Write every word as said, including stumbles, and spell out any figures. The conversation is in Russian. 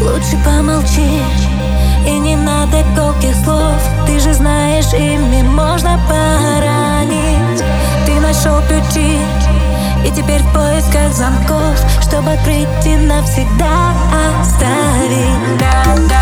Лучше помолчи, и не надо колких слов. Ты же знаешь, ими можно поранить. Ты нашел ключи, и теперь в поисках замков, чтобы открыть и навсегда оставить. Да, да.